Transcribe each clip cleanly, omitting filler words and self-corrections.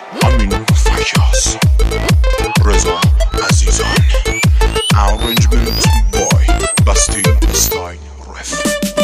امین فیاض، رضا عزیزان، Arrangement boy Basti Style Ref.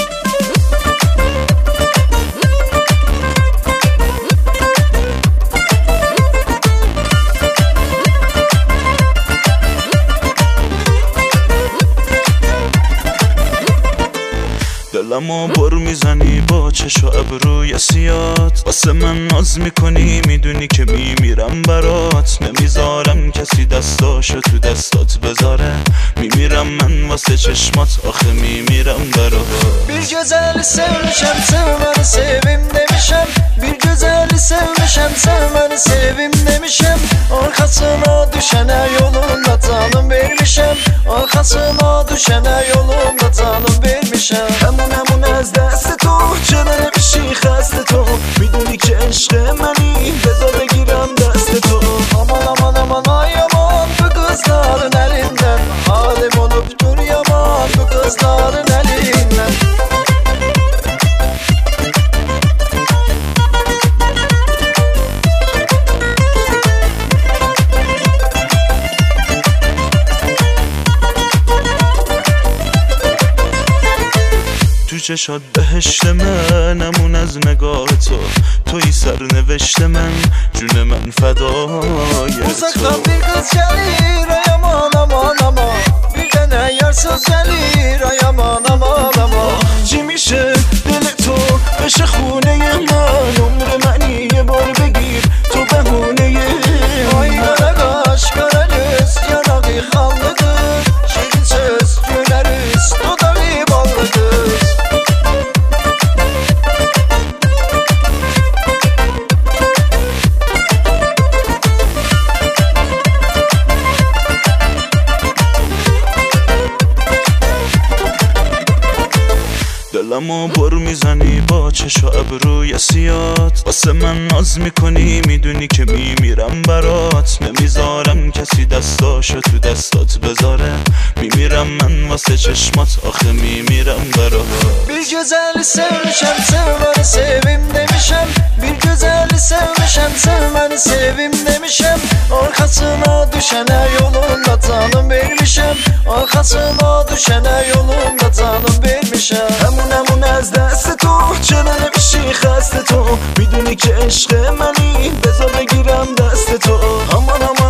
دلمو بر میزنی با چش و ابروی سیات، واسه من ناز میکنی میدونی که میمیرم برات، نمیذارم کسی دستاشو تو دستات بذاره، میمیرم من واسه چشمات آخه میمیرم برات. Bir güzeli sevmişem sevmeni sevim demişem, bir güzeli sevmişem sevmeni sevim demişem, arkasına düşene yolunda tanım vermişem, arkasına düşene yolunda tanım vermişem. همون از دست تو چرا نمیشی خسته تو، میدونی که عشق منی بذار بگیرم دست تو. aman aman aman ay aman bu kızların elinden، halim olup dur yaman bu kızların elinden. تو چشات بهشت منمون از نگاه تو، توی سرنوشت من جون من فدای تو. Uzaktan bir kız gelir ay aman aman aman، bir tane yarsız gelir ay aman aman aman. چی میشه دل تو بشه خونه من، عمر منی یه بار بگیر تو بهونه Ay kara kaş kara göz yanağı kanlıdır، şirin söz güleriz dudağı ballıdır. دلمو بر میزنی با چش و ابروی سیات، واسه من ناز میکنی میدونی که میمیرم برات، نمیذارم کسی دستاشو تو دستات بذاره، میمیرم من واسه چشمات آخه میمیرم برات. Bir güzeli sevmişem sevmeni sevim demişem، bir güzeli sevmişem sevmeni sevim demişem, arkasına düşene yolunda tanım vermişem، arkasına düşene yolunda tanım vermişem. همون از دست تو چرا نمیشی خسته تو، میدونی که عشق منی بذار بگیرم دست تو. امان